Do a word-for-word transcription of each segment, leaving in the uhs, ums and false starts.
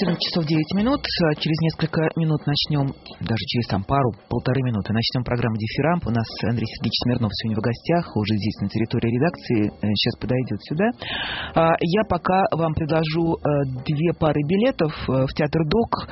четырнадцать часов девять минут. Через несколько минут начнем, даже через там пару-полторы минуты, начнем программу «Дифирамп». У нас Андрей Сергеевич Смирнов сегодня в гостях, уже здесь на территории редакции. Сейчас подойдет сюда. Я пока вам предложу две пары билетов в театр ДОК.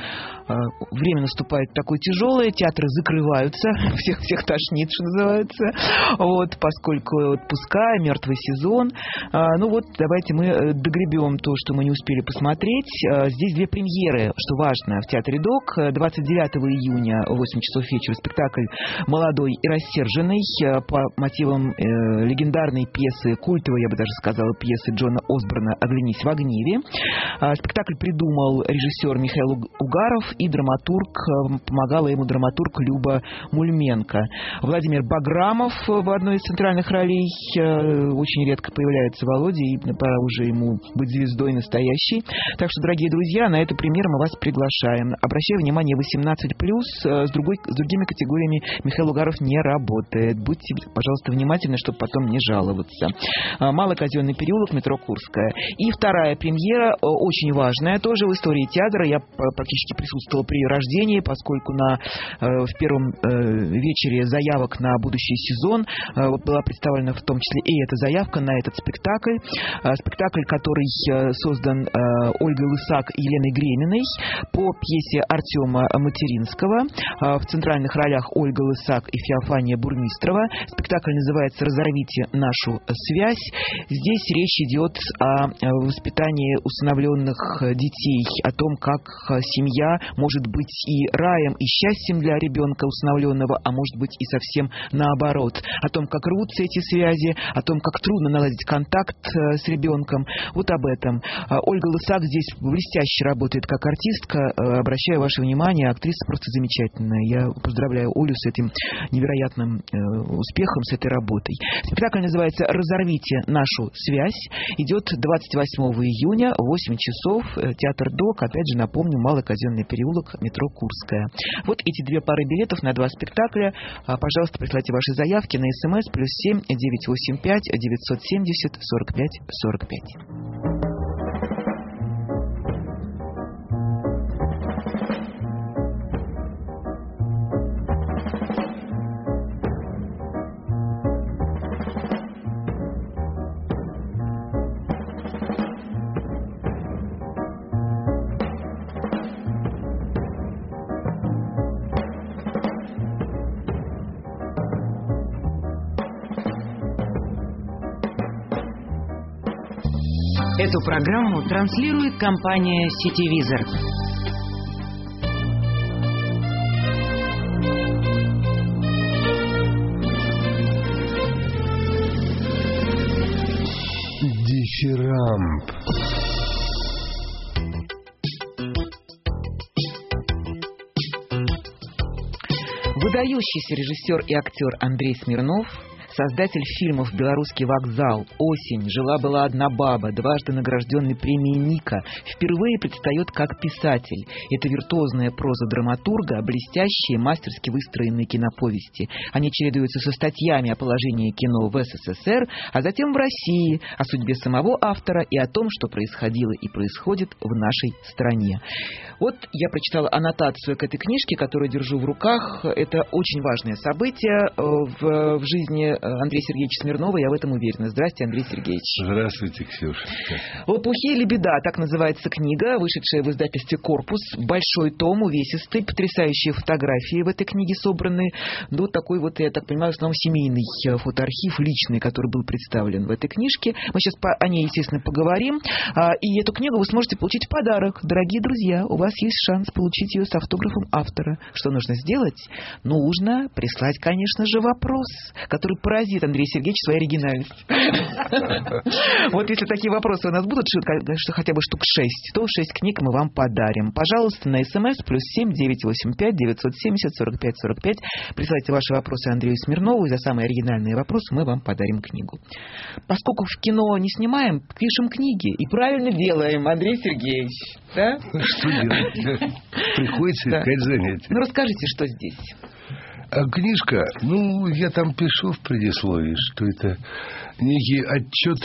Время наступает такое тяжелое, театры закрываются, всех, всех тошнит, что называется, вот, поскольку отпуска, мертвый сезон. Ну вот, давайте мы догребем то, что мы не успели посмотреть. Здесь две премьеры, что важно, в театре ДОК. двадцать девятого июня в восемь часов вечера спектакль «Молодой и рассерженный» по мотивам э, легендарной пьесы, культовой, я бы даже сказала, пьесы Джона Осборна «Оглянись в гневе». Э, спектакль придумал режиссер Михаил Угаров, и драматург, э, помогала ему драматург Люба Мульменко. Владимир Баграмов в одной из центральных ролей. Э, очень редко появляется Володя, и пора уже ему быть звездой настоящей. Так что, дорогие друзья, на эту премьеру мы вас приглашаем. Обращаю внимание, восемнадцать плюс, с, другой, с другими категориями Михаил Угаров не работает. Будьте, пожалуйста, внимательны, чтобы потом не жаловаться. Малоказенный переулок, метро Курская. И вторая премьера, очень важная, тоже в истории театра. Я практически присутствовала при рождении, поскольку на, в первом вечере заявок на будущий сезон была представлена в том числе и эта заявка на этот спектакль. Спектакль, который создан Ольгой Лысак и Еленой Греминой по пьесе Артема Материнского. В центральных ролях Ольга Лысак и Феофания Бурмистрова. Спектакль называется «Разорвите нашу связь». Здесь речь идет о воспитании усыновленных детей, о том, как семья может быть и раем, и счастьем для ребенка усыновленного, а может быть и совсем наоборот. О том, как рвутся эти связи, о том, как трудно наладить контакт с ребенком. Вот об этом. Ольга Лысак здесь блестяще работает как артистка. Обращаю ваше внимание, актриса просто замечательная. Я поздравляю Олю с этим невероятным э, успехом, с этой работой. Спектакль называется «Разорвите нашу связь». Идет двадцать восьмого июня, восемь часов. Театр ДОК, опять же, напомню, Малоказенный переулок, метро Курская. Вот эти две пары билетов на два спектакля. Пожалуйста, присылайте ваши заявки на СМС плюс семь девятьсот восемьдесят пять девятьсот семьдесят сорок пять сорок пять. Эту программу транслирует компания «Сетевизор». Дифирамп. Выдающийся режиссер и актер Андрей Смирнов, создатель фильмов «Белорусский вокзал», «Осень», «Жила-была одна баба», дважды награжденный премией Ника, впервые предстает как писатель. Это виртуозная проза драматурга, блестящие, мастерски выстроенные киноповести. Они чередуются со статьями о положении кино в СССР, а затем в России, о судьбе самого автора и о том, что происходило и происходит в нашей стране. Вот я прочитала аннотацию к этой книжке, которую держу в руках. Это очень важное событие в, в жизни Андрея Сергеевича Смирнова, я в этом уверена. Здравствуйте, Андрей Сергеевич. Здравствуйте, Ксюша. «Лопухи или беда», так называется книга, вышедшая в издательстве «Корпус». Большой том, увесистый, потрясающие фотографии в этой книге собраны. Ну, такой вот, я так понимаю, в основном семейный фотоархив личный, который был представлен в этой книжке. Мы сейчас по, о ней, естественно, поговорим. И эту книгу вы сможете получить в подарок. Дорогие друзья, у вас есть шанс получить ее с автографом автора. Что нужно сделать? Нужно прислать, конечно же, вопрос, который поразит Андрея Сергеевича своей оригинальностью. Вот если такие вопросы у нас будут, что хотя бы штук шесть, то шесть книг мы вам подарим. Пожалуйста, на СМС плюс семь девятьсот восемьдесят пять девятьсот семьдесят сорок пять сорок пять. Присылайте ваши вопросы Андрею Смирнову, и за самые оригинальные вопросы мы вам подарим книгу. Поскольку в кино не снимаем, пишем книги. И правильно делаем, Андрей Сергеевич. Да? Что делать? Приходится искать занятия. Ну, расскажите, что здесь. А книжка, ну, я там пишу в предисловии, что это некий отчет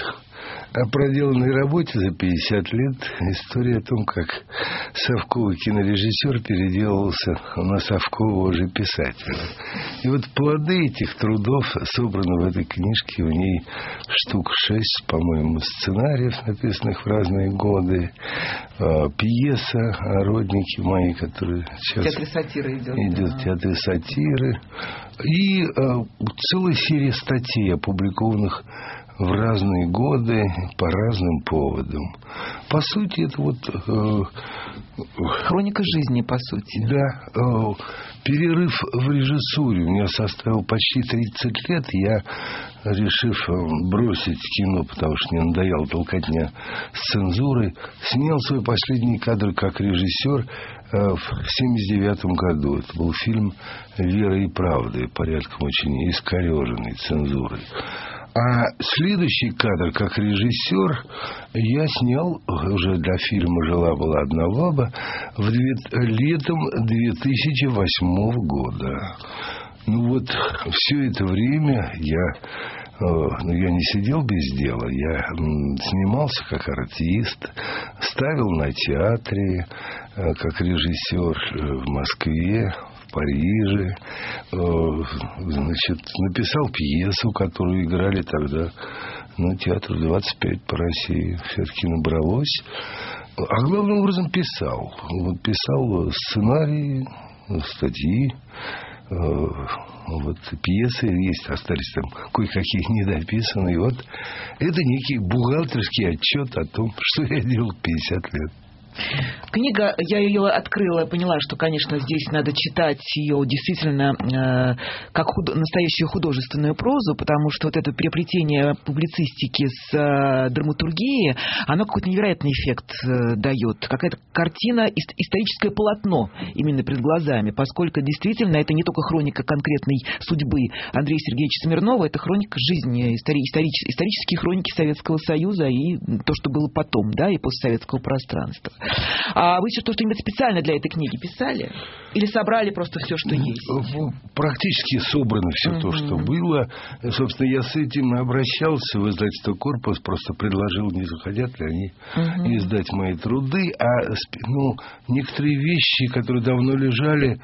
о проделанной работе за пятьдесят лет. История о том, как совковый кинорежиссер переделался на совкового же писателя. И вот плоды этих трудов собраны в этой книжке. В ней штук шесть, по-моему, сценариев, написанных в разные годы. Пьеса «Родники мои», которая сейчас... Театр сатиры идет. Идет да. театр сатиры. И э, целая серия статей, опубликованных в разные годы по разным поводам. По сути, это вот... Э, хроника жизни, по сути. Да. Э, перерыв в режиссуре у меня составил почти тридцать лет. Я, решив бросить кино, потому что мне надоела толкотня с цензурой, снял свой последний кадр как режиссер э, в семьдесят девятом году. Это был фильм «Вера и правда», порядком очень искореженный цензурой. А следующий кадр как режиссер я снял уже для фильма «Жила-была одна баба» в две... летом две тысячи восьмого года. Ну вот все это время я, ну, я не сидел без дела. Я снимался как артист, ставил на театре как режиссер в Москве, в Париже, значит, написал пьесу, которую играли тогда, ну, театр двадцать пять по России все-таки набралось. А главным образом писал. Вот писал сценарии, статьи, вот пьесы есть, остались там кое-какие недописанные. Вот это некий бухгалтерский отчет о том, что я делал пятьдесят лет. Книга, я ее открыла, поняла, что, конечно, здесь надо читать ее действительно э, как худо- настоящую художественную прозу, потому что вот это переплетение публицистики с э, драматургией, оно какой-то невероятный эффект э, дает. Какая-то картина, ис- историческое полотно именно перед глазами, поскольку действительно это не только хроника конкретной судьбы Андрея Сергеевича Смирнова, это хроника жизни, истори- историч- исторические хроники Советского Союза и то, что было потом, да, и постсоветского пространства. А вы что, что-нибудь специально для этой книги писали? Или собрали просто все, что есть? Практически собрано все uh-huh. то, что было. Собственно, я с этим обращался в издательство «Корпус», просто предложил, не захотят ли они uh-huh. издать мои труды. А ну, некоторые вещи, которые давно лежали,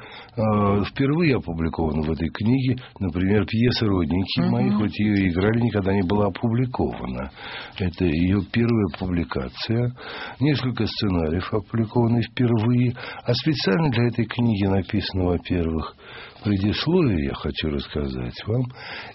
впервые опубликованы в этой книге. Например, пьеса «Родники uh-huh. мои», хоть ее играли, никогда не была опубликована. Это ее первая публикация. Несколько сценариев опубликованы впервые. А специально для этой книги написано, во-первых, предисловие, я хочу рассказать вам,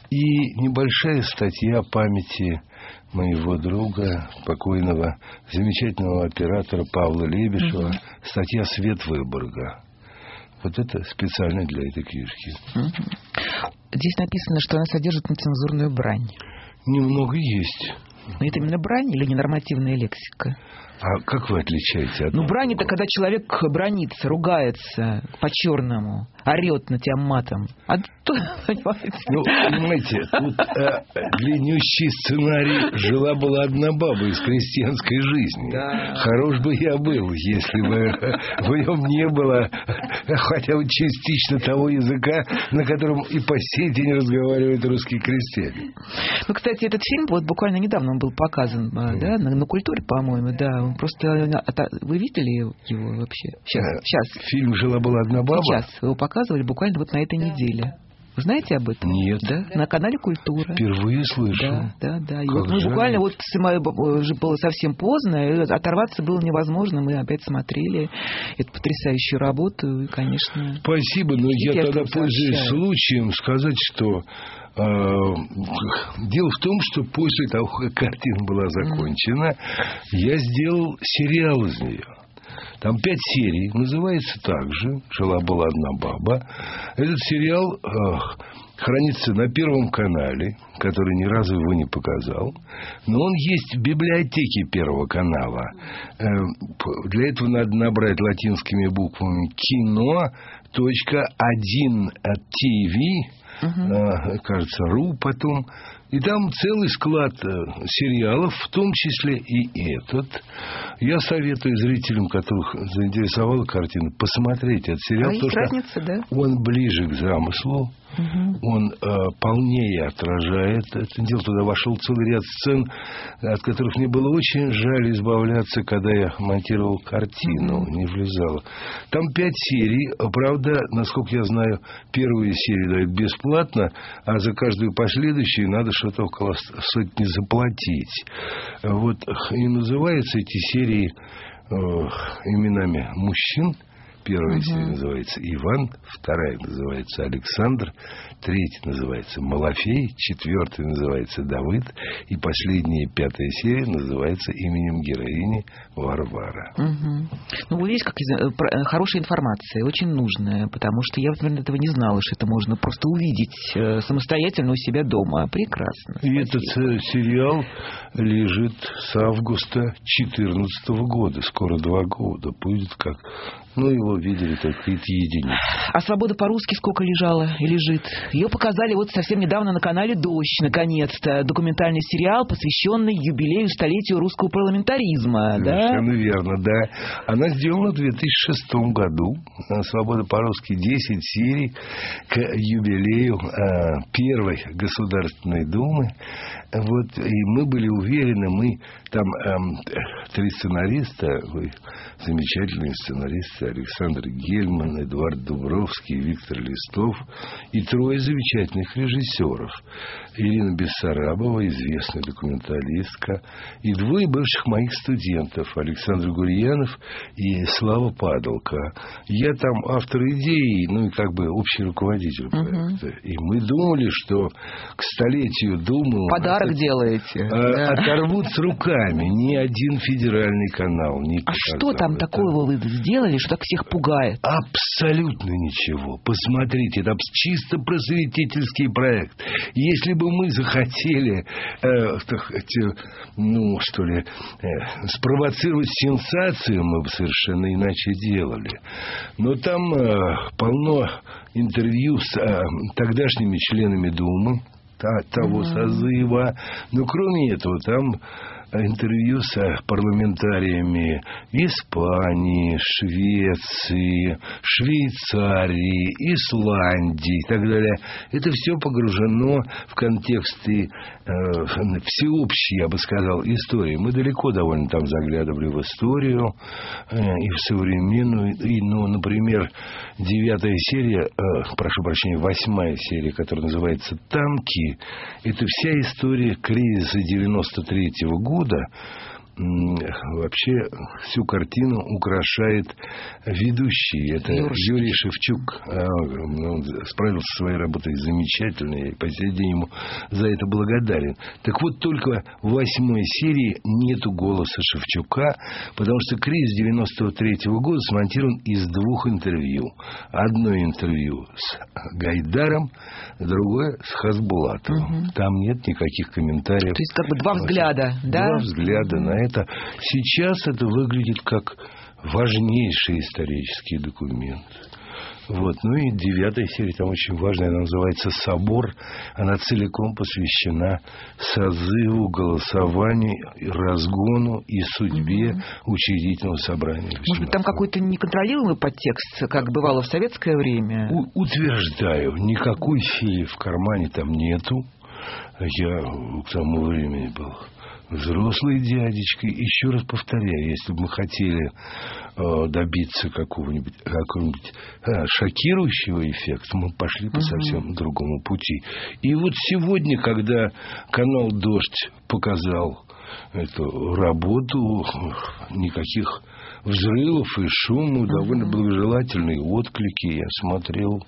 и небольшая статья памяти моего друга, покойного замечательного оператора Павла Лебешева, mm-hmm. статья «Свет Выборга». Вот это специально для этой книжки. Mm-hmm. Здесь написано, что она содержит нецензурную брань. Немного есть. Но это именно брань или ненормативная лексика? А как вы отличаете от... Ну, брань — это когда человек бранится, ругается по-черному, орет на тебя матом. А то, понимаете? Ну, понимаете, тут э, длиннющий сценарий «Жила-была одна баба» из крестьянской жизни. Да. Хорош бы я был, если бы в нем не было хотя бы частично того языка, на котором и по сей день разговаривают русские крестьяне. Ну, кстати, этот фильм вот буквально недавно он был показан, mm. да, на, на культуре, по-моему, да. Просто вы видели его вообще? Сейчас, а, сейчас. Фильм «Жила-была одна баба»? Сейчас. Его показывали буквально вот на этой неделе. Вы знаете об этом? Нет. Да? На канале «Культура». Впервые слышу. Да, да, да. И как вот мы буквально вот уже было совсем поздно, и оторваться было невозможно. Мы опять смотрели эту потрясающую работу, и, конечно... Спасибо, но я тогда пользуюсь случаем сказать, что э, дело в том, что после того, как картина была закончена, mm. я сделал сериал из нее. Там пять серий, называется так же «Жила-была одна баба». Этот сериал э, хранится на Первом канале, который ни разу его не показал. Но он есть в библиотеке Первого канала. Э, для этого надо набрать латинскими буквами кино точка один ти ви, uh-huh. э, кажется, ру потом. И там целый склад сериалов, в том числе и этот. Я советую зрителям, которых заинтересовала картина, посмотреть этот сериал. А есть разница, да? Он ближе к замыслу. Угу. Он э, полнее отражает это дело. Туда вошел целый ряд сцен, от которых мне было очень жаль избавляться, когда я монтировал картину. Угу. Не влезало. Там пять серий. Правда, насколько я знаю, первую серию дают бесплатно, а за каждую последующую надо что-то около сотни заплатить. Вот. И называются эти серии э, именами мужчин. Первая uh-huh. серия называется Иван, вторая называется Александр, третья называется Малафей, четвертая называется Давыд, и последняя, пятая серия называется именем героини Варвара. Uh-huh. Ну, вы видите, как хорошая информация, очень нужная, потому что я, например, этого не знала, что это можно просто увидеть самостоятельно у себя дома. Прекрасно. И этот сериал лежит с августа две тысячи четырнадцатого года, скоро два года будет как... Ну, его видели только эти единицы. А «Свобода по-русски» сколько лежала и лежит? Ее показали вот совсем недавно на канале «Дождь», наконец-то. Документальный сериал, посвященный юбилею столетию русского парламентаризма. Совершенно да? верно, да. Она сделана в две тысячи шестом году. «Свобода по-русски» десять серий к юбилею э, Первой Государственной Думы. Вот, и мы были уверены, мы там э, три сценариста, вы замечательные сценаристы, Александр Гельман, Эдуард Дубровский, Виктор Листов, и трое замечательных режиссеров. Ирина Бессарабова, известная документалистка, и двое бывших моих студентов, Александр Гурьянов и Слава Падалко. Я там автор идеи, ну и как бы общий руководитель проекта. Uh-huh. И мы думали, что к столетию Думы... Подарок это, делаете. Э, да. Оторвут с руками ни один федеральный канал. Не а что там это... такого вы сделали, что так всех пугает? Абсолютно ничего. Посмотрите, это чисто просветительский проект. Если бы мы захотели, э, так, э, ну, что ли, э, спровоцировать сенсацию, мы бы совершенно иначе делали. Но там э, полно интервью с э, тогдашними членами Думы, того mm-hmm. созыва. Но кроме этого, там интервью с парламентариями Испании, Швеции, Швейцарии, Исландии и так далее. Это все погружено в контексты э, всеобщей, я бы сказал, истории. Мы далеко довольно там заглядывали в историю э, и в современную. И, ну, например, девятая серия, э, прошу прощения, восьмая серия, которая называется «Танки», это вся история кризиса девяносто третьего года. Вообще всю картину украшает ведущий. Это Юрий, Юрий Шевчук. Он справился со своей работой замечательно. И по сей день ему за это благодарен. Так вот, только в восьмой серии нету голоса Шевчука, потому что кризис девяносто третьего года смонтирован из двух интервью. Одно интервью с Гайдаром, другое с Хасбулатовым. Угу. Там нет никаких комментариев. То есть как бы два взгляда, да? Два взгляда на это. Сейчас это выглядит как важнейший исторический документ. Вот. Ну и девятая серия там очень важная. Она называется «Собор». Она целиком посвящена созыву, голосованию, разгону и судьбе mm-hmm. учредительного собрания. Может быть, там какой-то неконтролируемый подтекст, как бывало в советское время? У- утверждаю, никакой феи в кармане там нету. Я к тому времени был взрослый дядечка. Еще раз повторяю, если бы мы хотели э, добиться какого-нибудь, какого-нибудь э, шокирующего эффекта, мы пошли по угу. совсем другому пути. И вот сегодня, когда канал «Дождь» показал эту работу, никаких взрывов и шума, угу. довольно благожелательные отклики я смотрел.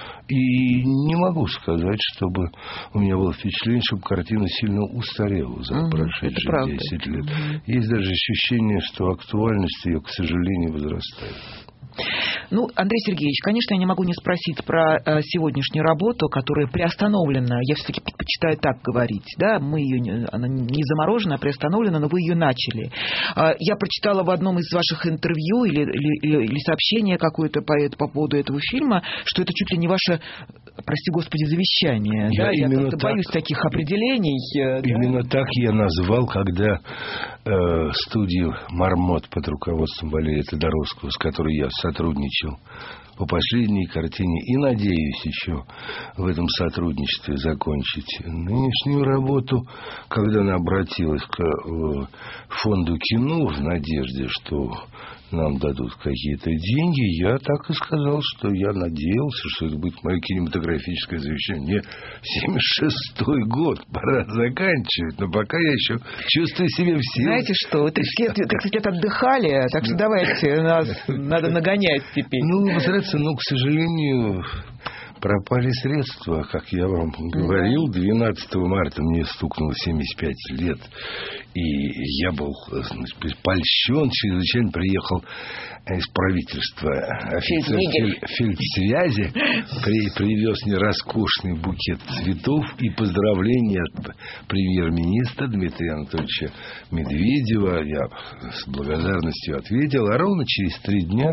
И не могу сказать, чтобы у меня было впечатление, чтобы картина сильно устарела за угу, прошедшие десять лет. Угу. Есть даже ощущение, что актуальность ее, к сожалению, возрастает. Ну, Андрей Сергеевич, конечно, я не могу не спросить про э, сегодняшнюю работу, которая приостановлена. Я все-таки предпочитаю так говорить. Да? Мы ее, она не заморожена, а приостановлена, но вы ее начали. Э, я прочитала в одном из ваших интервью или, или, или сообщение какое-то по, по поводу этого фильма, что это чуть ли не ваше, прости господи, завещание. Я, да? я как-то так, боюсь таких определений. Именно да? так я назвал, когда э, студию «Мармот» под руководством Валерия Тодоровского, с которой я сам сотрудничал по последней картине и надеюсь еще в этом сотрудничестве закончить нынешнюю работу. Когда она обратилась к фонду кино в надежде, что нам дадут какие-то деньги, я так и сказал, что я надеялся, что это будет мое кинематографическое завещание. Мне семьдесят шестой год, пора заканчивать, но пока я еще чувствую себя в силах. Знаете что, вы тридцать лет, тридцать лет отдыхали, так что давайте, нас надо нагонять теперь. Ну, постараться, но, к сожалению, пропали средства, как я вам говорил. двенадцатого марта мне стукнуло семьдесят пять лет, и я был, значит, польщен, чрезвычайно приехал из правительства офицер фельдсвязи, при, привез мне роскошный букет цветов и поздравления от премьер-министра Дмитрия Анатольевича Медведева. Я с благодарностью ответил, а ровно через три дня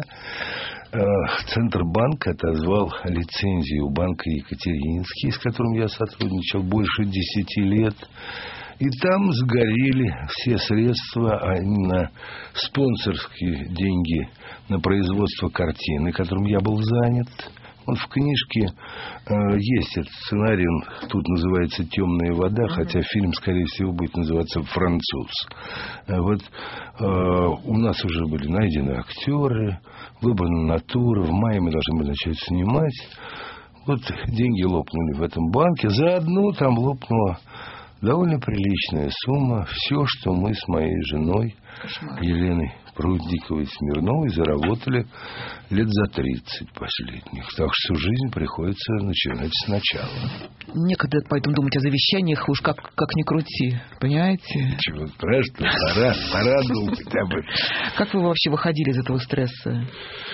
Центробанк отозвал лицензию банка Екатерининский, с которым я сотрудничал больше десяти лет. И там сгорели все средства, а именно спонсорские деньги на производство картины, которым я был занят. Вот в книжке э, есть этот сценарий, он тут называется «Темная вода», mm-hmm. хотя фильм, скорее всего, будет называться «Француз». Э, вот э, у нас уже были найдены актеры, выбрана натура, в мае мы должны были начать снимать. Вот деньги лопнули в этом банке, заодно там лопнула довольно приличная сумма. Все, что мы с моей женой Кошмар. Еленой Прудниковой-Смирновой заработали лет за тридцать последних. Так что всю жизнь приходится начинать сначала. Некогда поэтому думать о завещаниях, уж как, как ни крути, понимаете? Ничего страшного, пора, пора думать об этом. Как вы вообще выходили из этого стресса?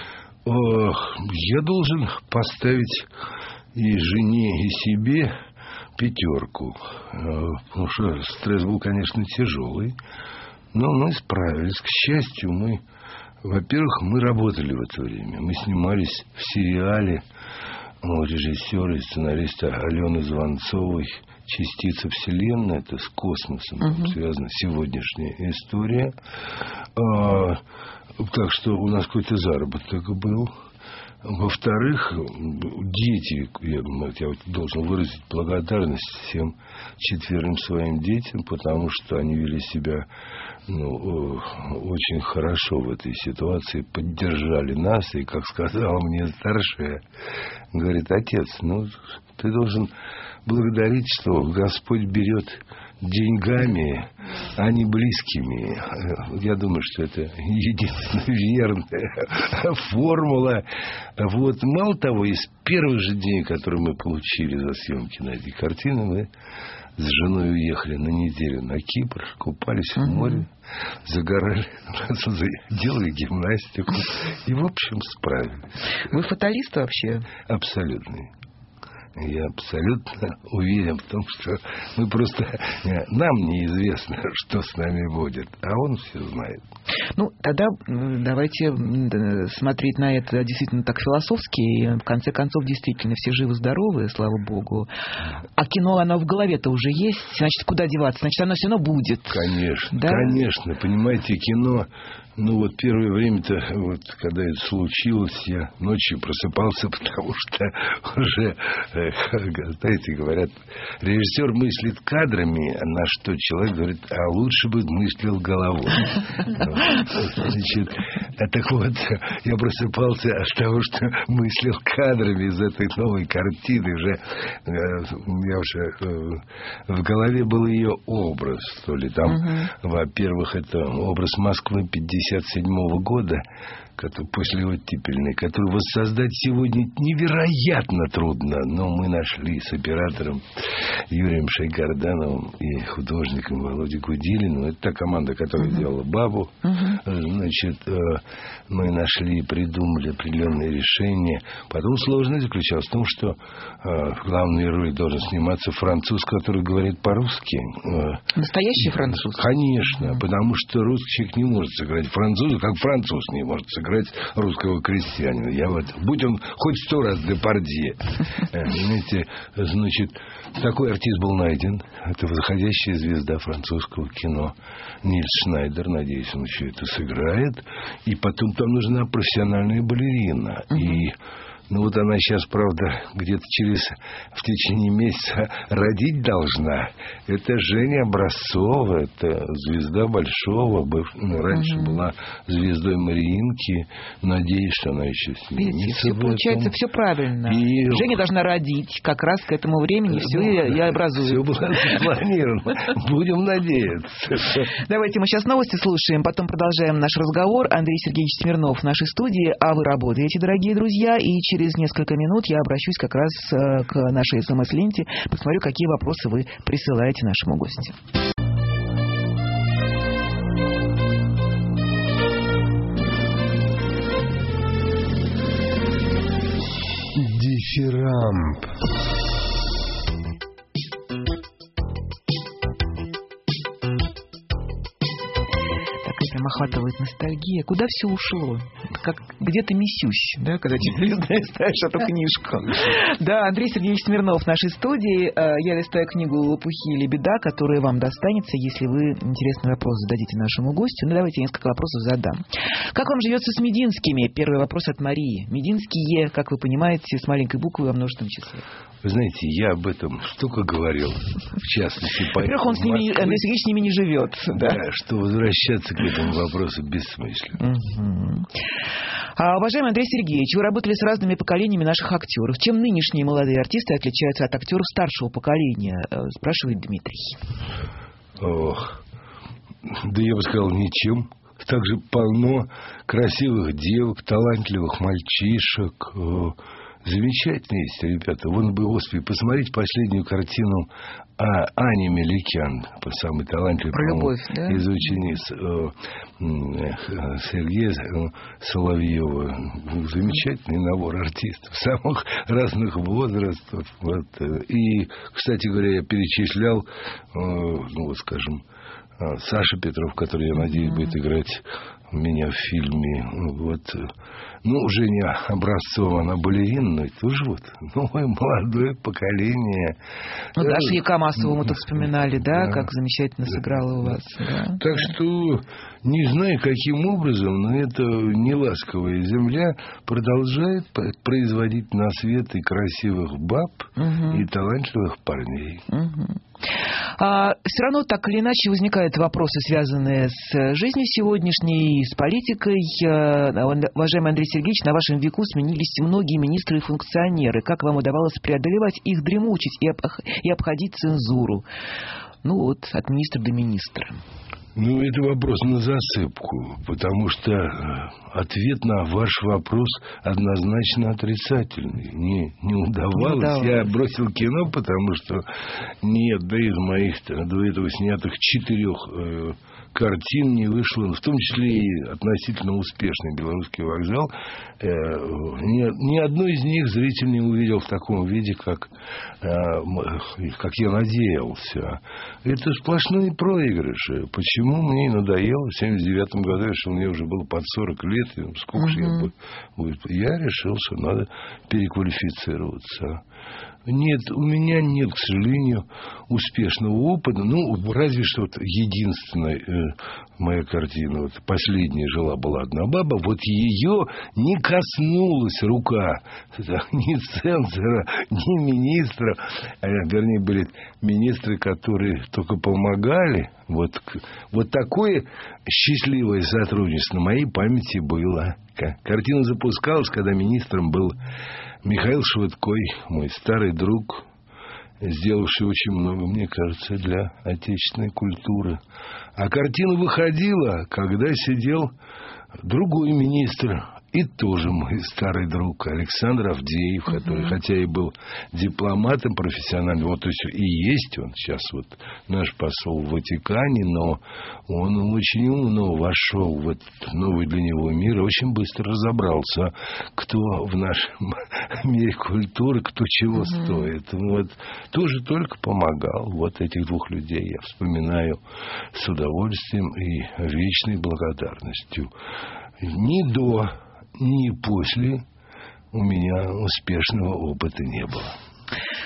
Ох, я должен поставить и жене, и себе пятерку. Потому что стресс был, конечно, тяжелый. Но мы справились. К счастью, мы, во-первых, мы работали в это время. Мы снимались в сериале у режиссера и сценариста Алены Звонцовой «Частица Вселенной». Это с космосом uh-huh. связана сегодняшняя история. А, так что у нас какой-то заработок был. Во-вторых, дети, я, я должен выразить благодарность всем четверым своим детям, потому что они вели себя ну, очень хорошо в этой ситуации, поддержали нас, и, как сказала мне старшая, говорит: отец, ну, ты должен благодарить, что Господь берет деньгами, а не близкими. Я думаю, что это единственная верная формула. Вот. Мало того, из первых же дней, которые мы получили за съемки на эти картины, мы с женой уехали на неделю на Кипр, купались в море, загорали, делали гимнастику и, в общем, справились. Вы фаталист вообще? Абсолютный. Я абсолютно уверен в том, что мы просто... Нам неизвестно, что с нами будет, а он все знает. Ну, тогда давайте смотреть на это действительно так философски. И в конце концов, действительно, все живы-здоровы, слава богу. А кино, оно в голове-то уже есть. Значит, куда деваться? Значит, оно все равно будет. Конечно, да? Конечно. Понимаете, кино... Ну, вот первое время-то, вот, когда это случилось, я ночью просыпался, потому что уже, знаете, говорят, режиссер мыслит кадрами, на что человек говорит, а лучше бы мыслил головой. Значит, так вот, я просыпался от того, что мыслил кадрами из этой новой картины. Уже, у меня уже в голове был ее образ, что ли. Там, во-первых, это образ Москвы пятьдесят седьмого года, после оттепельной, которую воссоздать сегодня невероятно трудно, но мы нашли с оператором Юрием Шайгардановым и художником Володей Гудилиным. Это та команда, которая uh-huh. делала «Бабу». Uh-huh. Значит, мы нашли и придумали определенные решения. Потом сложность заключалась в том, что в главной роли должен сниматься француз, который говорит по-русски. Настоящий француз? Конечно, uh-huh. потому что русский человек не может сыграть француза, как француз не может сыграть русского крестьянина. Я вот, будь он хоть сто раз Депардье. Понимаете, значит, такой артист был найден. Это восходящая звезда французского кино Нильс Шнайдер. Надеюсь, он еще это сыграет. И потом там нужна профессиональная балерина. Uh-huh. И ну вот она сейчас, правда, где-то через в течение месяца родить должна. Это Женя Образцова, это звезда Большого. Ну, раньше угу. была звездой Мариинки. Надеюсь, что она еще сменится. Все получается, все правильно. И... Женя должна родить. Как раз к этому времени все и образуется. Все было запланировано. Будем надеяться. Давайте мы сейчас новости слушаем, потом продолжаем наш разговор. Андрей Сергеевич Смирнов в нашей студии. А вы работаете, дорогие друзья, и через Через несколько минут я обращусь как раз к нашей СМС-ленте, посмотрю, какие вопросы вы присылаете нашему гостю. Дифирамб. Охватывает ностальгия. Куда все ушло? Как где-то месюсь, да, когда тебе листаешь эту книжку. Да, Андрей Сергеевич Смирнов в нашей студии. Я листаю книгу «Лопухи или беда», которая вам достанется, если вы интересный вопрос зададите нашему гостю. Ну, давайте несколько вопросов задам. Как вам живется с Мединскими? Первый вопрос от Марии. Мединские, как вы понимаете, с маленькой буквы во множественном числе. Вы знаете, я об этом столько говорил, в частности, по Во-первых, он с ними, Андрей Сергеевич с ними не живет. Да, да, что возвращаться к этому вопросу бессмысленно. Угу. А, уважаемый Андрей Сергеевич, вы работали с разными поколениями наших актеров. Чем нынешние молодые артисты отличаются от актеров старшего поколения? Спрашивает Дмитрий. Ох, да я бы сказал, ничем. Также полно красивых девок, талантливых мальчишек. Замечательные есть ребята. Вон бы, Господи, посмотрите последнюю картину а, Ани Меликян, самый талантливый, про любовь, да? Из учениц э, Сергея Соловьева. Замечательный набор артистов самых разных возрастов. Вот. И, кстати говоря, я перечислял, э, ну вот, скажем, Саша Петров, который, я надеюсь, mm-hmm. будет играть меня в фильме. Вот. Ну, Женя Образцова, она балерина, но тоже вот новое молодое поколение. Ну, Даша Якомасову мы тут вспоминали, да, да, как замечательно сыграла у вас. Да. Так да. что не знаю, каким образом, но эта неласковая земля продолжает производить на свет и красивых баб, угу. и талантливых парней. Угу. А, все равно так или иначе возникают вопросы, связанные с жизнью сегодняшней, с политикой. Уважаемый Андрей Сергеевич, на вашем веку сменились многие министры и функционеры. Как вам удавалось преодолевать их дремучесть и, об- и обходить цензуру? Ну вот, от министра до министра. Ну, это вопрос на засыпку, потому что ответ на ваш вопрос однозначно отрицательный. Не, не удавалось. Не удавалось. Я бросил кино, потому что нет, да из моих до этого снятых четырех э, картин не вышло, в том числе и относительно успешный «Белорусский вокзал». Э, ни, ни одной из них зритель не увидел в таком виде, как, э, как я надеялся. Это сплошные проигрыши. Почему мне и надоело? В семьдесят девятом году я решил, мне уже было под сорок лет, сколько же я буду. Я решил, что надо переквалифицироваться. Нет, у меня нет, к сожалению, успешного опыта. Ну, разве что вот единственная э, моя картина, вот последняя жила-была одна баба, вот ее не коснулась рука ни цензора, ни министра. А, вернее, были министры, которые только помогали. Вот, вот такое счастливое сотрудничество на моей памяти было. Картина запускалась, когда министром был Михаил Швыдкой, мой старый друг, сделавший очень много, мне кажется, для отечественной культуры. А картина выходила, когда сидел другой министр, и тоже мой старый друг Александр Авдеев, uh-huh. который, хотя и был дипломатом профессиональным, вот то есть и есть он сейчас вот наш посол в Ватикане, но он очень умно вошел в этот новый для него мир и очень быстро разобрался, кто в нашем мире культуры, кто чего uh-huh. стоит. Вот тоже только помогал. Вот этих двух людей я вспоминаю с удовольствием и вечной благодарностью. Ни до, ни после у меня успешного опыта не было.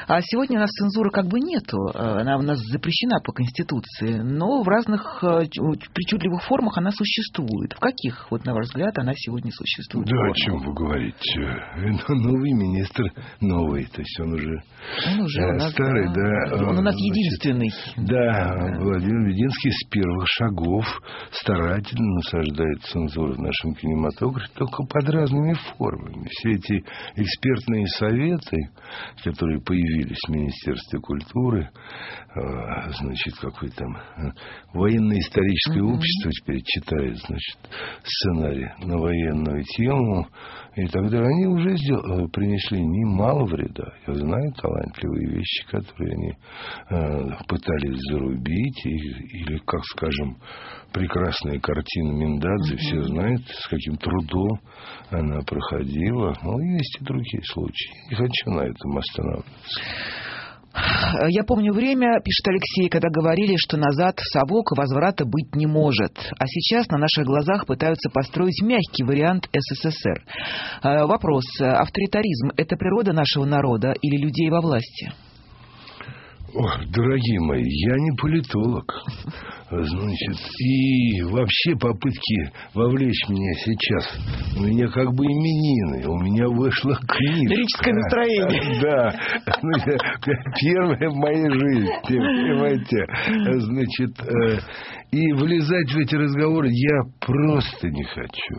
А сегодня у нас цензуры как бы нету. Она у нас запрещена по Конституции, но в разных причудливых формах она существует. В каких, вот, на ваш взгляд, она сегодня существует? Да, о чем вы говорите? Новый министр, новый, то есть он уже, он уже у нас, старый, да. да. Он у нас значит, единственный. Да, да, Владимир Мединский с первых шагов старательно насаждает цензуру в нашем кинематографе, только под разными формами. Все эти экспертные советы, которые появились в Министерстве культуры, значит, какое там военно-историческое mm-hmm. общество теперь читает, значит, сценарий на военную тему, и тогда они уже сделали, принесли немало вреда. Я знаю талантливые вещи, которые они э, пытались зарубить, и, или, как скажем, прекрасная картина Миндадзе, mm-hmm. все знают, с каким трудом она проходила. Но есть и другие случаи. Не хочу на этом останавливаться. Я помню время, пишет Алексей, когда говорили, что назад в совок возврата быть не может. А сейчас на наших глазах пытаются построить мягкий вариант СССР. Вопрос. Авторитаризм – это природа нашего народа или людей во власти? О, дорогие мои, я не политолог. Значит, и вообще попытки вовлечь меня сейчас, у меня как бы именины, у меня вышла книжка. Лирическое настроение. Да, первая в моей жизни, понимаете. Значит, и влезать в эти разговоры я просто не хочу.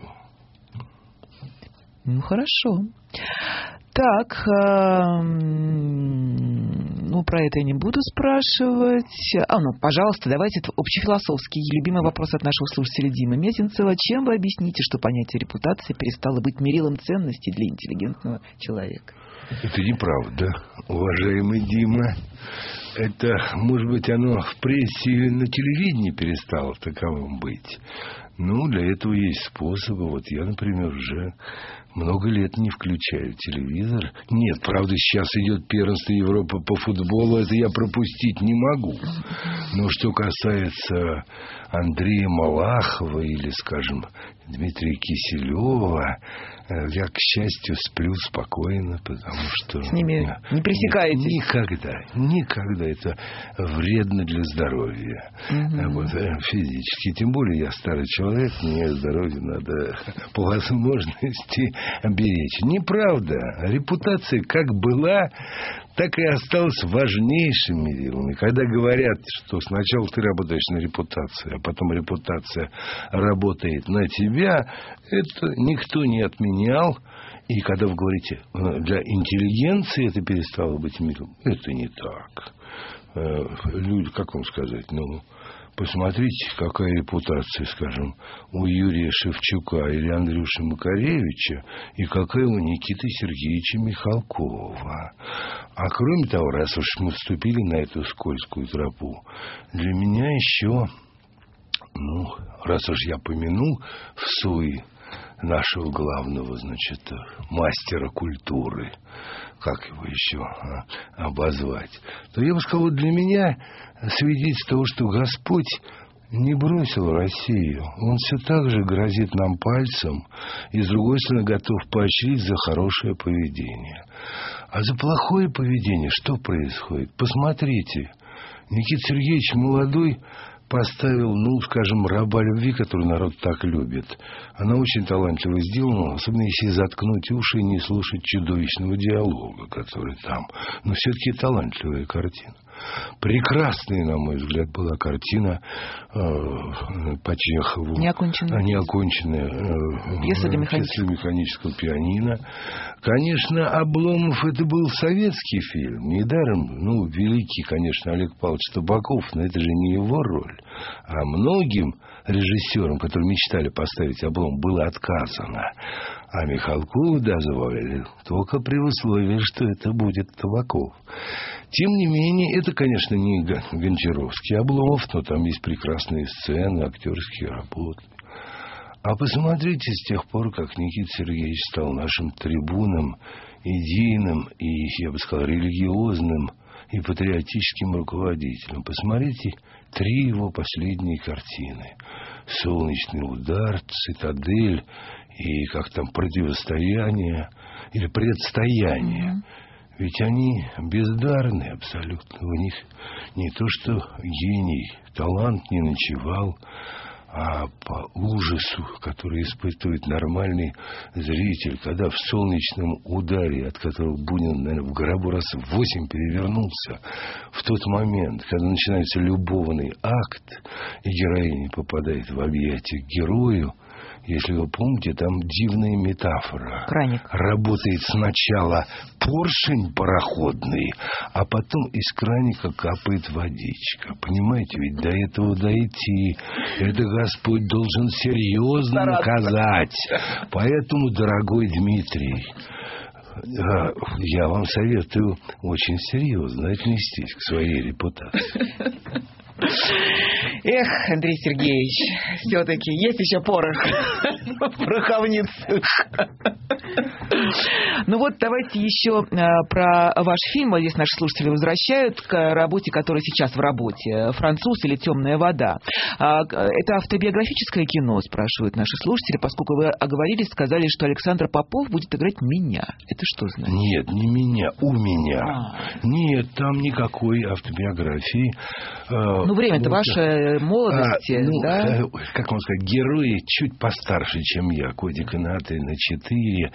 Ну, хорошо. Так, э, ну, про это я не буду спрашивать. А, ну, пожалуйста, давайте общефилософский, любимый вопрос от нашего слушателя Димы Мезенцева. Чем вы объясните, что понятие репутации перестало быть мерилом ценностей для интеллигентного человека? Это неправда, уважаемый Дима. Это, может быть, оно в прессе и на телевидении перестало таковым быть. Ну, для этого есть способы. Вот я, например, уже много лет не включаю телевизор. Нет, правда, сейчас идет первенство Европы по футболу. Это я пропустить не могу. Но что касается Андрея Малахова или, скажем, Дмитрия Киселева, я, к счастью, сплю спокойно, потому что... С ними не пресекаетесь? Никогда. Никогда. Это вредно для здоровья. Угу. Вот, физически. Тем более я старый человек, мне здоровье надо по возможности беречь. Неправда. Репутация как была, так и осталась важнейшим мерилом. И когда говорят, что сначала ты работаешь на репутацию, а потом репутация работает на тебя, это никто не отменял. И когда вы говорите, для интеллигенции это перестало быть миром, это не так. Люди, как вам сказать, ну... Посмотрите, какая репутация, скажем, у Юрия Шевчука или Андрюши Макаревича, и какая у Никиты Сергеевича Михалкова. А кроме того, раз уж мы вступили на эту скользкую тропу, для меня еще, ну, раз уж я помянул в суе нашего главного, значит, мастера культуры, как его еще а, обозвать, то я бы сказал, для меня свидетельство того, что Господь не бросил Россию. Он все так же грозит нам пальцем и, с другой стороны, готов поощрить за хорошее поведение. А за плохое поведение что происходит? Посмотрите, Никита Сергеевич молодой поставил, ну, скажем, «Раба любви», который народ так любит. Она очень талантливо сделана, особенно если заткнуть уши и не слушать чудовищного диалога, который там. Но все-таки талантливая картина. Прекрасная, на мой взгляд, была картина э, по Чехову. Неоконченная. Неоконченная э, пьеса для механического. механического пианино. Конечно, Обломов — это был советский фильм. Недаром, ну, великий, конечно, Олег Павлович Табаков, но это же не его роль. А многим режиссерам, которые мечтали поставить Обломов, было отказано. А Михалкову дозволили только при условии, что это будет Табаков. Тем не менее, это, конечно, не Гончаровский Обломов, но там есть прекрасные сцены, актерские работы. А посмотрите, с тех пор, как Никита Сергеевич стал нашим трибуном, идейным и, я бы сказал, религиозным и патриотическим руководителем. Посмотрите три его последние картины. «Солнечный удар», «Цитадель» и как там «Противостояние» или «Предстояние». Mm-hmm. Ведь они бездарны абсолютно. У них не то что гений, талант не ночевал, а по ужасу, который испытывает нормальный зритель, когда в солнечном ударе, от которого Бунин, наверное, в гробу раз в восемь перевернулся, в тот момент, когда начинается любовный акт, и героиня попадает в объятия к герою, если вы помните, там дивная метафора. Краник. Работает сначала поршень пароходный, а потом из краника капает водичка. Понимаете, ведь до этого дойти, это Господь должен серьезно наказать. Поэтому, дорогой Дмитрий, я вам советую очень серьезно отнестись к своей репутации. Эх, Андрей Сергеевич, все-таки есть еще порох в пороховницах. Ну вот, давайте еще про ваш фильм. Вот здесь наши слушатели возвращают к работе, которая сейчас в работе. «Француз» или «Темная вода». Это автобиографическое кино, спрашивают наши слушатели, поскольку вы оговорились, сказали, что Александр Попов будет играть меня. Это что значит? Нет, не меня, у меня. А. Нет, там никакой автобиографии. Ну, время-то вот, вашей молодости, а, ну, да? Как вам сказать, герои чуть постарше, чем я, годика на три, на четыре.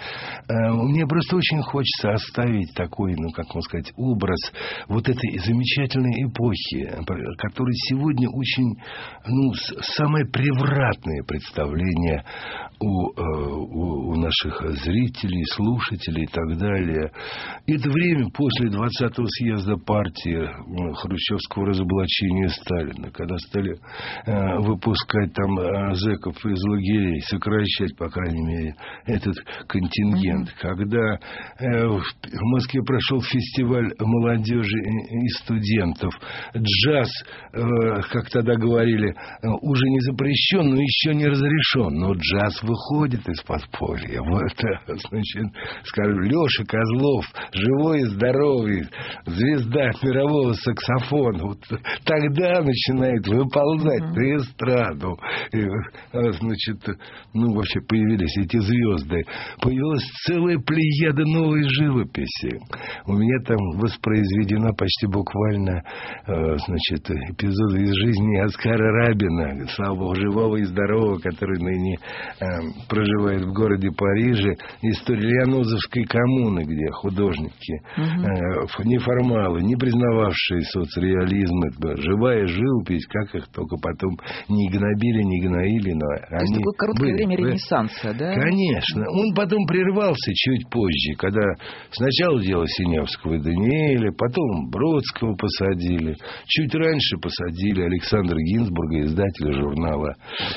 Мне просто очень хочется оставить такой, ну, как вам сказать, образ вот этой замечательной эпохи, которая сегодня очень, ну, самое превратное представление у, у, у наших зрителей, слушателей и так далее. Это время после двадцатого съезда партии, хрущевского разоблачения Сталина, когда стали э, выпускать там э, зэков из лагерей, сокращать, по крайней мере, этот контингент, mm-hmm. когда э, в Москве прошел фестиваль молодежи и студентов, джаз, э, как тогда говорили, э, уже не запрещен, но еще не разрешен, но джаз выходит из подполья. Вот, значит, скажем, Леша Козлов, живой и здоровый, звезда мирового саксофона, вот тогда начинает выползать uh-huh. на эстраду. И, значит, ну, вообще появились эти звезды. Появилась целая плеяда новой живописи. У меня там воспроизведена почти буквально, значит, эпизоды из жизни Оскара Рабина, слава богу, живого и здорового, который ныне э, проживает в городе Париже. История Лианозовской коммуны, где художники, uh-huh. э, неформалы, не признававшие соцреализм, живая живопись, как их только потом не гнобили, не гноили, но То они есть такое короткое были. время Ренессанса, да? Конечно. Он потом прервался чуть позже, когда сначала дело Синявского и Даниэля, потом Бродского посадили, чуть раньше посадили Александра Гинзбурга, издателя журнала,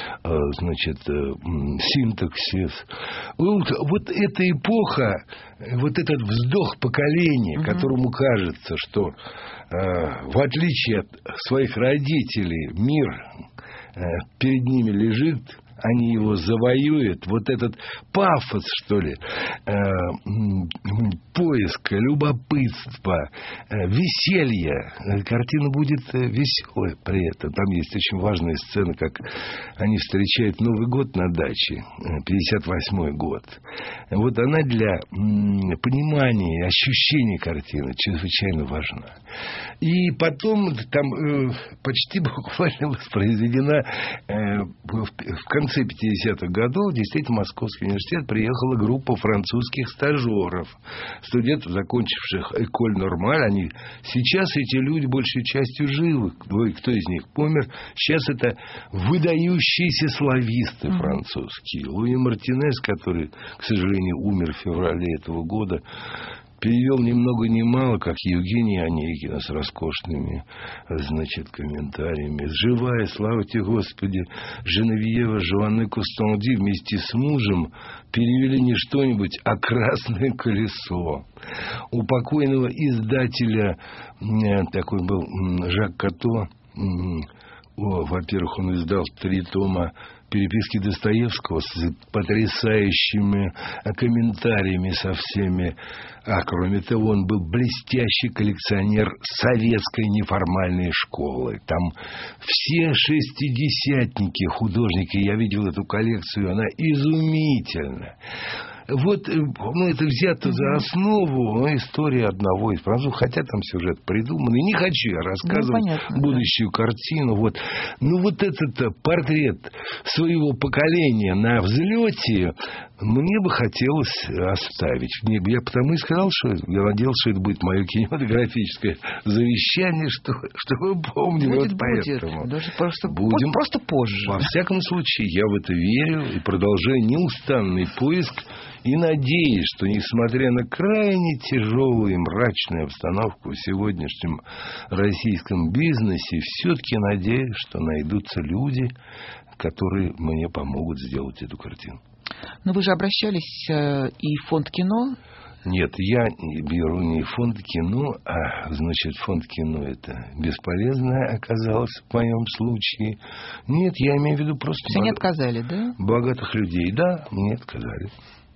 значит, «Синтаксис». Вот, вот эта эпоха, вот этот вздох поколения, угу. которому кажется, что в отличие от своих родителей, мир перед ними лежит, они его завоюют. Вот этот пафос, что ли, э, поиска, любопытства, э, веселья. Картина будет веселая при этом. Там есть очень важная сцена, как они встречают Новый год на даче, пятьдесят восьмой год. Вот она для м, понимания, ощущения картины чрезвычайно важна. И потом там э, почти буквально воспроизведена э, в, в конце пятидесятых годов действительно в Московский университет приехала группа французских стажеров, студентов, закончивших Эколь Нормаль. Они сейчас эти люди большей частью живы. Кто из них помер? Сейчас это выдающиеся слависты mm-hmm. французские. Луи Мартинес, который, к сожалению, умер в феврале этого года, перевел ни много ни мало, как Евгений Онегина с роскошными, значит, комментариями. Живая, слава тебе, Господи, Женевьева Жуанне Кустанди вместе с мужем перевели не что-нибудь, а «Красное колесо». У покойного издателя, такой был Жак Като, во-первых, он издал три тома переписки Достоевского с потрясающими комментариями со всеми. А кроме того, он был блестящий коллекционер советской неформальной школы. Там все шестидесятники, художники, я видел эту коллекцию, она изумительна. вот, ну, это взято за основу, ну, история одного из французов, хотя там сюжет придуманный. Не хочу я рассказывать ну, будущую да. картину. Вот. Ну, вот этот портрет своего поколения на взлете мне бы хотелось оставить. Я потому и сказал, что я надеялся, что это будет мое кинематографическое завещание, что, что вы помнили. Будет, вот будет. Поэтому. Даже просто, Будем, просто позже. Во всяком случае, я в это верю и продолжаю неустанный поиск. И надеюсь, что, несмотря на крайне тяжелую и мрачную обстановку в сегодняшнем российском бизнесе, все-таки надеюсь, что найдутся люди, которые мне помогут сделать эту картину. Но вы же обращались э, и в фонд кино? Нет, я беру не фонд кино, а, значит, фонд кино это бесполезно оказалось в моем случае. Нет, я имею в виду просто... Все бог... не отказали, да? Богатых людей, да, мне отказали.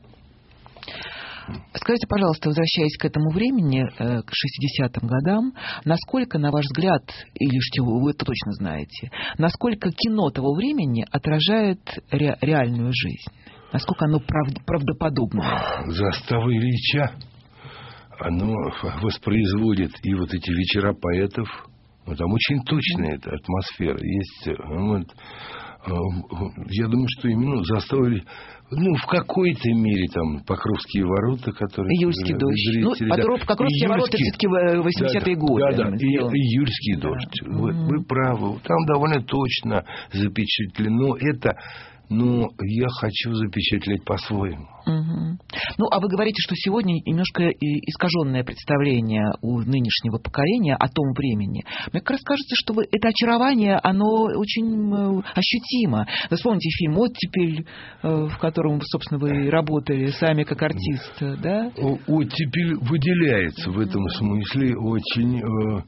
Скажите, пожалуйста, возвращаясь к этому времени, к шестидесятым годам, насколько, на ваш взгляд, или что вы это точно знаете, насколько кино того времени отражает ре- реальную жизнь? Насколько оно прав- правдоподобно? Застава Ильича, оно воспроизводит и вот эти вечера поэтов. Ну, там очень точная эта атмосфера. Есть, вот, я думаю, что именно Застава Ильича, ну, в какой-то мере там Покровские ворота, которые... Июльский дождь. Зрители, ну, да. Покровские ворота все-таки восьмидесятые да, годы. Да, да, и, июльский да. дождь. Вы, mm-hmm. вы правы. Там довольно точно запечатлено это... Но я хочу запечатлеть по-своему. Угу. Ну, а вы говорите, что сегодня немножко искаженное представление у нынешнего поколения о том времени. Мне как раз кажется, что вы, это очарование, оно очень ощутимо. Вы вспомните фильм «Оттепель», в котором, собственно, вы работали сами как артист, да? «Оттепель» выделяется в этом смысле очень...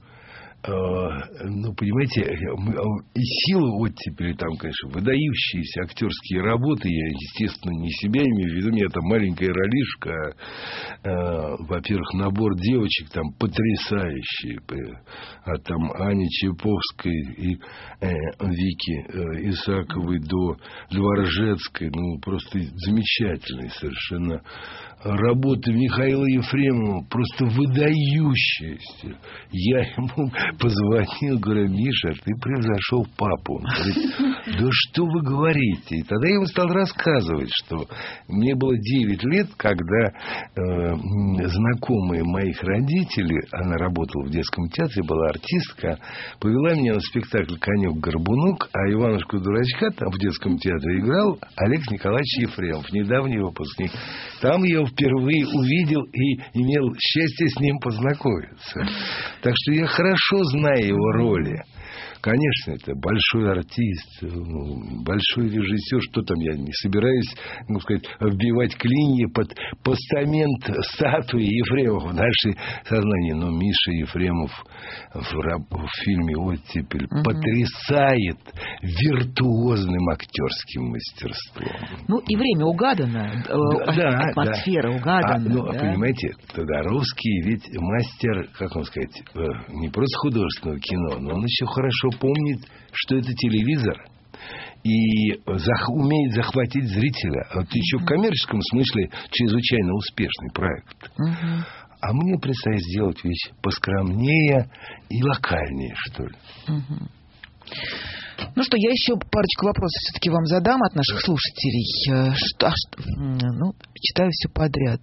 Ну, понимаете, и сила оттепели там, конечно, выдающиеся актерские работы. Я, естественно, не себя имею в виду, у меня там маленькая ролишка. А, во-первых, набор девочек там потрясающий. От там Ани Чайковской и э, Вики э, Исаковой до Дворжецкой. Ну, просто замечательные совершенно работы Михаила Ефремова, просто выдающиеся. Я ему позвонил, говорю: Миша, ты превзошел папу. Он говорит: да что вы говорите? И тогда я ему стал рассказывать, что мне было девять лет, когда э, знакомая моих родителей, она работала в детском театре, была артистка, повела меня на спектакль «Конек-горбунок», а Иванушку-дурачка там в детском театре играл Олег Николаевич Ефремов, недавний выпускник. Там я впервые увидел и имел счастье с ним познакомиться. Так что я хорошо знаю его роли. Конечно, это большой артист, большой режиссер. Что там, я не собираюсь, ну, сказать, вбивать клинья под постамент статуи Ефремова в наше сознание. Но Миша Ефремов в, в фильме «Оттепель» угу. потрясает виртуозным актерским мастерством. Ну, и время угадано, да, атмосфера да. угадана. А, ну, да? Понимаете, Тодоровский ведь мастер, как вам сказать, не просто художественного кино, но он еще хорошо помнит, что это телевизор, и зах- умеет захватить зрителя. Вот uh-huh. еще в коммерческом смысле чрезвычайно успешный проект. Uh-huh. А мне предстоит сделать вещь поскромнее и локальнее, что ли. Uh-huh. Ну что, я еще парочку вопросов все-таки вам задам от наших слушателей. Что, а что, ну, читаю все подряд.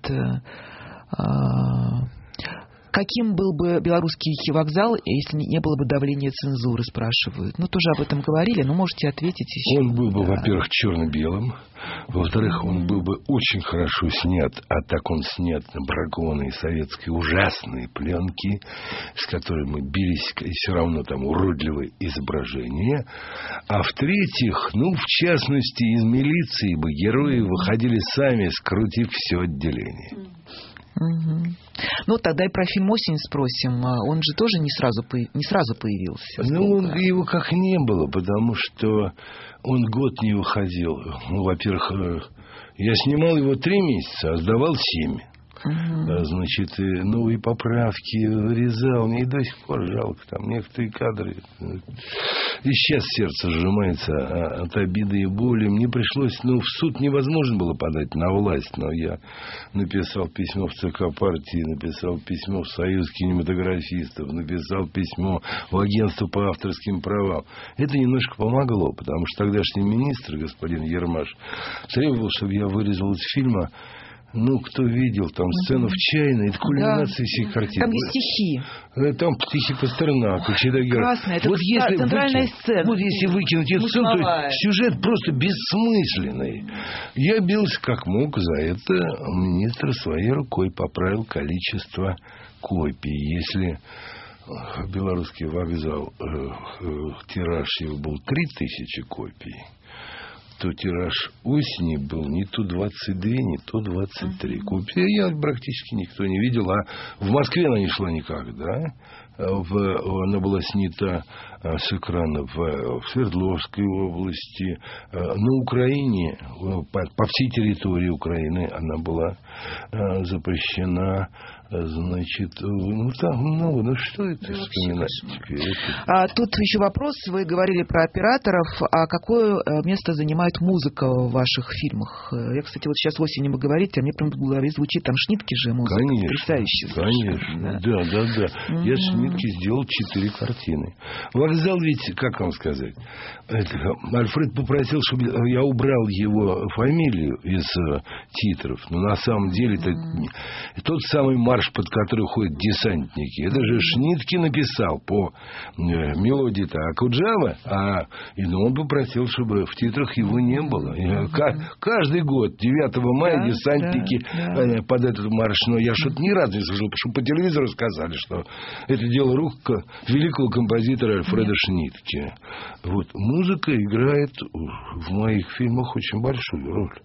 Каким был бы белорусский вокзал, если не было бы давления цензуры, спрашивают. Ну, тоже об этом говорили, но можете ответить еще. Он был бы, да. во-первых, черно-белым. Во-вторых, он был бы очень хорошо снят, а так он снят на бракованной советской ужасной пленки, с которой мы бились, и все равно там уродливые изображения. А в-третьих, ну, в частности, из милиции бы герои выходили сами, скрутив все отделение. Угу. Ну, тогда и про фильм «Осень» спросим. Он же тоже не сразу, не сразу появился. Ну, он, его как не было, потому что он год не выходил. Ну, во-первых, я снимал его три месяца, а сдавал семь. Uh-huh. Значит, новые поправки вырезал. Мне и до сих пор жалко. Там некоторые кадры. И сейчас сердце сжимается от обиды и боли. Мне пришлось... Ну, в суд невозможно было подать на власть. Но я написал письмо в ЦК партии, написал письмо в Союз кинематографистов, написал письмо в агентство по авторским правам. Это немножко помогло, потому что тогдашний министр, господин Ермаш, требовал, чтобы я вырезал из фильма. Ну, кто видел там сцену в чайной, это кульминация да. всей картины. Там есть стихи. Там стихи Пастернака, Чедагер. Красная, это вот если центральная выкинуть, сцена. Вот если выкинуть эту сцену, то сюжет просто бессмысленный. Я бился как мог за это. Министр своей рукой поправил количество копий. Если белорусский вокзал, э, э, тираж его был три тысячи копий, то тираж осени был не то двадцать две, не то двадцать три копии. Я практически никто не видел. А в Москве она не шла никогда. В, она была снята с экрана в, в Свердловской области. На Украине, по, по всей территории Украины она была запрещена. Значит, ну там много, ну что это вспоминать теперь? А, тут еще вопрос, вы говорили про операторов, а какое место занимает музыка в ваших фильмах? Я, кстати, вот сейчас осенью вы говорите, а мне прям в голове звучит там Шнитке же музыка. Конечно, конечно, да, да, да. да. Mm-hmm. Я с Шнитке сделал четыре картины. Вокзал ведь, как вам сказать, это, Альфред попросил, чтобы я убрал его фамилию из э, титров, но на самом деле это mm-hmm. тот самый марш, под который ходят десантники. Это же Шнитке написал по э, мелодии-то Акуджава, а и, ну, он попросил, чтобы в титрах его не было. И, к- каждый год, девятого мая, да, десантники да, да. Э, под этот марш. Но я что-то ни разу не слышал, потому что по телевизору сказали, что это дело рук великого композитора Альфреда Шнитке. Вот. Музыка играет в моих фильмах очень большую роль.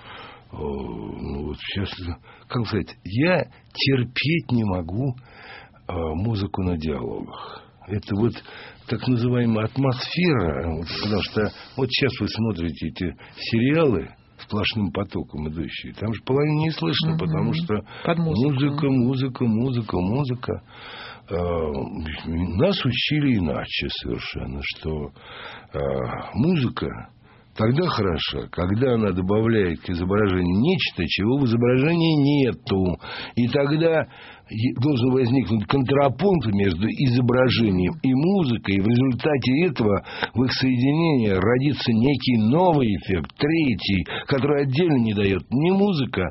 Ну, вот сейчас, как сказать, я терпеть не могу э, музыку на диалогах. Это вот так называемая атмосфера, вот, потому что вот сейчас вы смотрите эти сериалы сплошным потоком идущие, там же половину не слышно, mm-hmm. потому что музыка, музыка, музыка, музыка. Э, нас учили иначе совершенно, что э, музыка тогда хороша, когда она добавляет к изображению нечто, чего в изображении нету. И тогда должен возникнуть контрапункт между изображением и музыкой. И в результате этого в их соединении родится некий новый эффект, третий, который отдельно не дает ни музыка,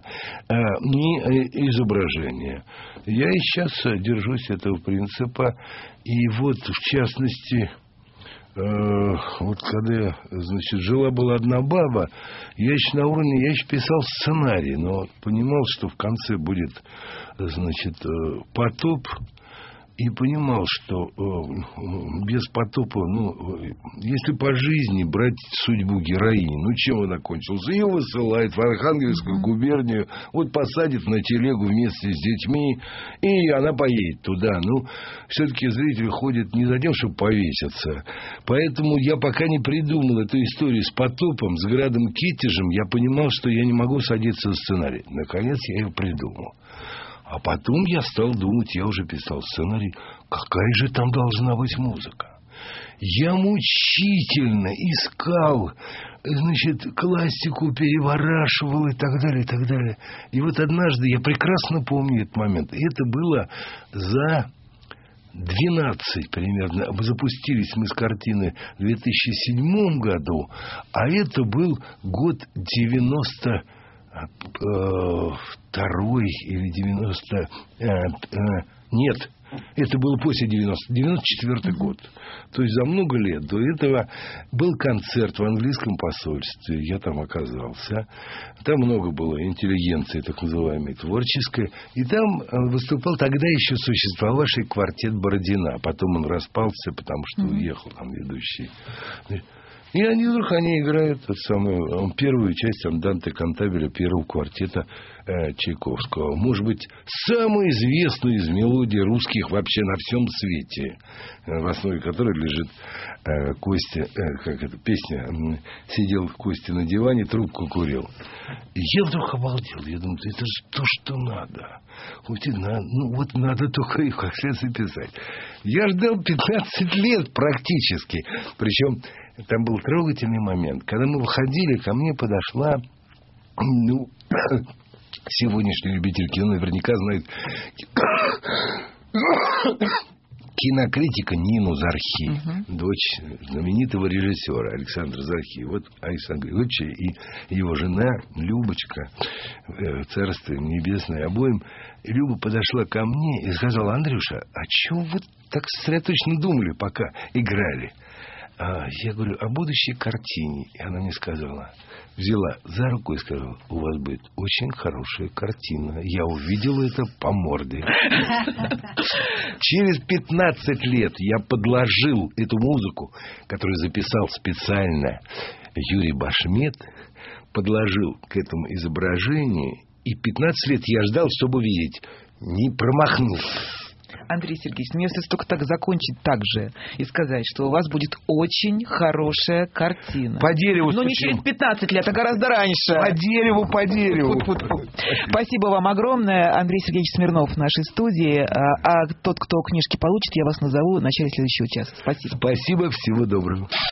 ни изображение. Я и сейчас держусь этого принципа. И вот, в частности... Вот когда, значит, жила-была одна баба, я еще на уровне, я еще писал сценарий, но понимал, что в конце будет, значит, потоп, и понимал, что без потопа, ну, если по жизни брать судьбу героини, ну, чем она кончилась? Ее высылает в Архангельскую губернию, вот посадит на телегу вместе с детьми, и она поедет туда. Ну, все-таки зритель ходит не за тем, чтобы повеситься. Поэтому я пока не придумал эту историю с потопом, с градом Китежем, я понимал, что я не могу садиться за сценарий. Наконец я ее придумал. А потом я стал думать, я уже писал сценарий, какая же там должна быть музыка. Я мучительно искал, значит, классику переворачивал и так далее, и так далее. И вот однажды, я прекрасно помню этот момент, это было за двенадцать примерно, запустились мы с картины в две тысячи седьмом году, а это был год девяносто второй или девяносто... Э, э, нет, это было после девяностого, девяносто четвёртый год. То есть за много лет до этого был концерт в английском посольстве. Я там оказался. Там много было интеллигенции, так называемой, творческой. И там выступал тогда еще существовавший квартет Бородина. Потом он распался, потому что уехал там ведущий. И они вдруг они играют тот самый, первую часть Анданте Кантабеля первого квартета э, Чайковского. Может быть, самую известную из мелодий русских вообще на всем свете, в основе которой лежит э, Костя, э, как это, песня «Сидел Костя на диване, трубку курил». И я вдруг обалдел. Я думаю, это же то, что надо. Вот, надо, ну, вот надо только их как следует записать. Я ждал пятнадцать лет практически. Причем там был трогательный момент. Когда мы выходили, ко мне подошла, ну, сегодняшний любитель кино наверняка знает кинокритика Нину Зархи, uh-huh. дочь знаменитого режиссера Александра Зархи. Вот Александр Григорьевич и его жена Любочка, царство небесное обоим. И Люба подошла ко мне и сказала: Андрюша, а чего вы так сосредоточенно думали, пока играли? А я говорю о будущей картине. И она мне сказала, взяла за руку и сказала: у вас будет очень хорошая картина. Я увидела это по морде. Через пятнадцать лет я подложил эту музыку, которую записал специально Юрий Башмет, подложил к этому изображению. И пятнадцать лет я ждал, чтобы увидеть. Не промахнулся. Андрей Сергеевич, мне если только так закончить так же и сказать, что у вас будет очень хорошая картина. По дереву. Но не через пятнадцать лет, а гораздо раньше. По дереву, по дереву. Спасибо вам огромное. Андрей Сергеевич Смирнов в нашей студии. А тот, кто книжки получит, я вас назову в начале следующего часа. Спасибо. Спасибо, всего доброго.